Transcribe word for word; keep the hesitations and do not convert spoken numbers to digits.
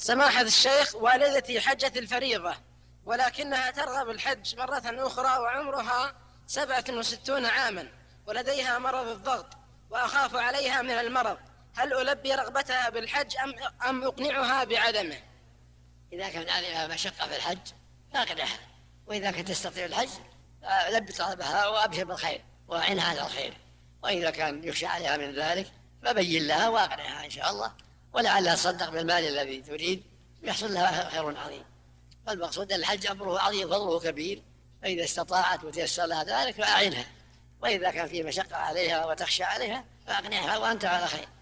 سماحة الشيخ، والدتي حجت الفريضة ولكنها ترغب الحج مرة أخرى وعمرها سبعة وستون عاما ولديها مرض الضغط وأخاف عليها من المرض، هل ألبي رغبتها بالحج أم, أم أقنعها بعدمه؟ إذا كان عليها مشقة في الحج فأقنعها، وإذا كانت تستطيع الحج لبي طلبها وأبشر بالخير وأعنها على الخير، وإذا كان يخشى عليها من ذلك فبين لها وأقنعها إن شاء الله، ولعلها تصدق بالمال الذي تريد يحصل لها خير عظيم. فالمقصود أن الحج أمره عظيم فضله كبير، فإذا استطاعت وتيسر لها ذلك فأعنها، وإذا كان فيه مشقة عليها وتخشى عليها فأقنعها وأنت على خير.